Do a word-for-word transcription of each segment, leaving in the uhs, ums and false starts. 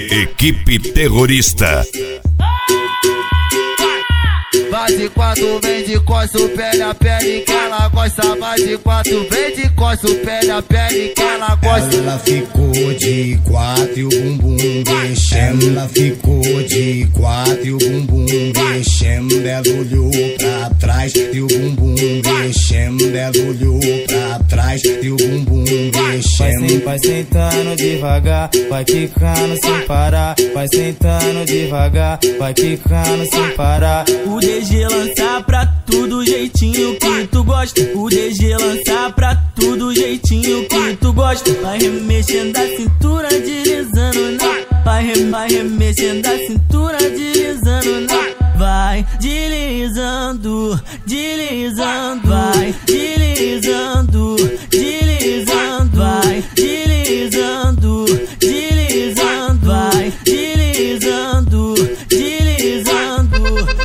Equipe Terrorista. Vai de quatro, vem de costa, pele a pele que ela gosta. Vai de quatro, vem de costa, pele a pele que ela gosta. Ela ficou de quatro e o bumbum mexendo. Ela ficou de quatro e o bumbum mexendo. Ela olhou pra trás e o bumbum mexendo. Ela olhou pra trás e o bumbum mexendo. Vai sentando devagar, vai quicando sem parar. Vai sentando devagar, vai quicando sem parar. O D G lança pra tudo jeitinho que tu gosta. O D G lança pra tudo jeitinho que tu gosta. Vai remexendo a cintura, deslizando na. Vai, rem, vai remexendo a cintura, deslizando na. Vai deslizando, deslizando. Vai deslizando, deslizando. Vai deslizando, deslizando. Vai deslizando, deslizando.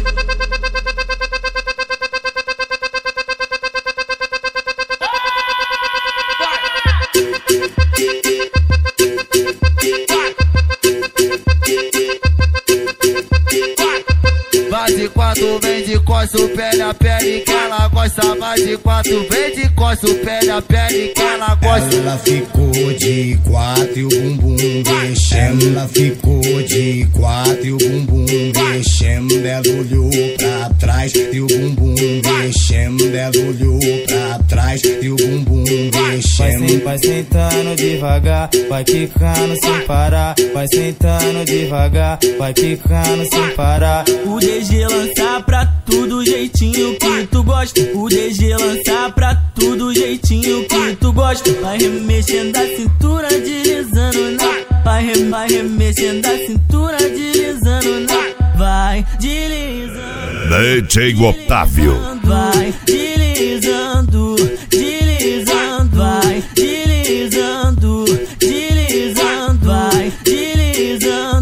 Vai de quatro, vem de costa, pele a pele que ela gosta. Vai de quatro, vem de costa, pele a pele que ela gosta. Ela ficou de quatro e o bumbum mexendo. Ela ficou de quatro e o bumbum mexendo. Ela olhou pra trás e o bumbum mexendo. Ela olhou pra trás e o bumbum mexendo. Vai sentando devagar, vai quicando sem parar. Vai sentando devagar, vai quicando sem parar. O D G lança pra tudo jeitinho que tu gosta. O D G lança pra tudo jeitinho que tu gosta. Vai remexendo a cintura, deslizando na. Vai, rem, vai remexendo a cintura, deslizando na. Vai deslizando, D J Otávio. vai deslizando, deslizando. Vai deslizando, deslizando. Vai deslizando.